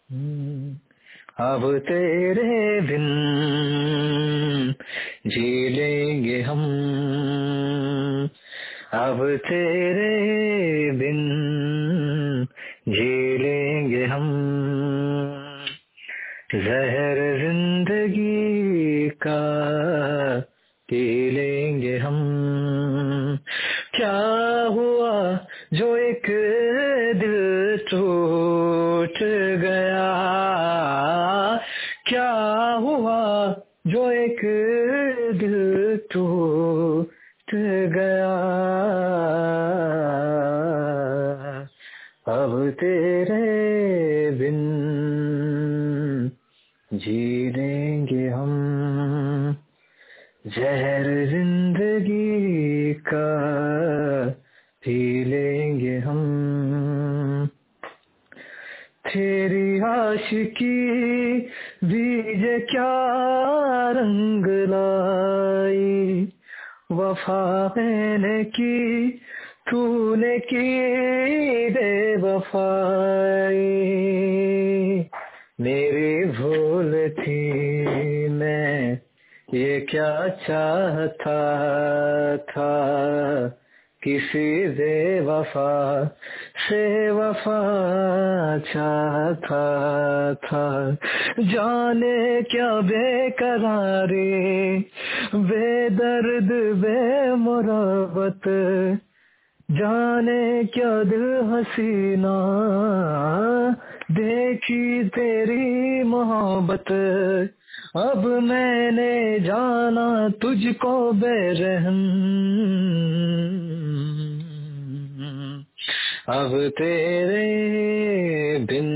अब तेरे बिन जी लेंगे हम, अब तेरे बिन जी लेंगे हम, जहर जिंदगी का पी लेंगे हम। क्या हुआ जो एक दिल टूट गया, क्या हुआ जो एक दिल टूट गया, अब तेरे बिन जी लेंगे हम, जहर जिंदगी का पी लेंगे हम। तेरी आशिकी बीज क्या रंग लाई, वफा मैंने की तूने की बेवफाई, मेरी भूल थी मैं ये क्या चाहता था, किसी बेवफा से वफा चाहता था। जाने क्या बेकरारी बेदर्द बेमुरब्बत, जाने क्या दिल हसीना देखी तेरी मोहब्बत, अब मैंने जाना तुझको बेरहम, अब तेरे बिन